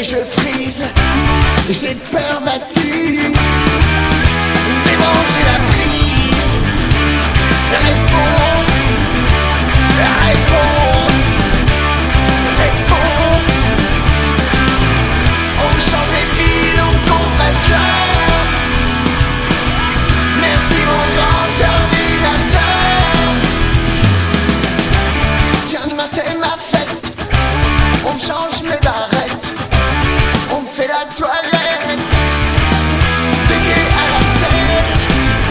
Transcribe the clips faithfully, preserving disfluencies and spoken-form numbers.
je frise, j'ai peur battue. Démanger la prise. Réponds, réponds, réponds. On me change les piles, on compresse l'heure. Merci mon grand ordinateur. Tiens demain c'est ma fête. On me change mes barrettes. On me fait la toilette. Bélier à la tête.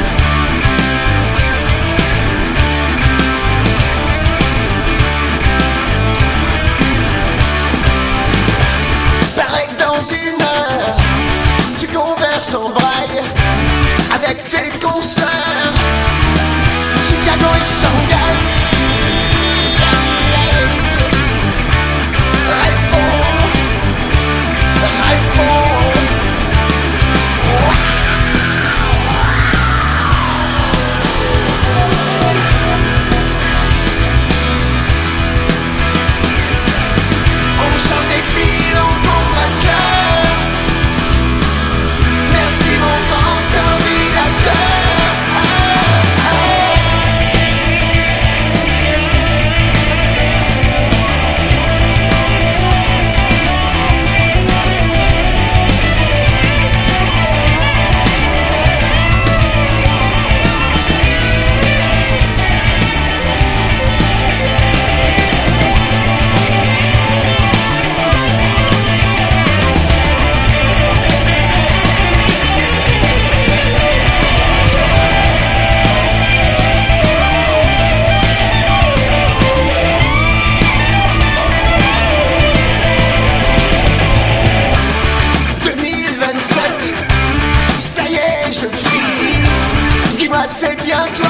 Pareil que dans une heure tu converses en braille avec tes consoeurs. Chicago et Shanghai. Réponds, réponds. On change les piles, on compresse l'heure. Merci mon grand ordinateur. deux mille vingt-sept, ça y est, je frise. Dis-moi, c'est bien toi.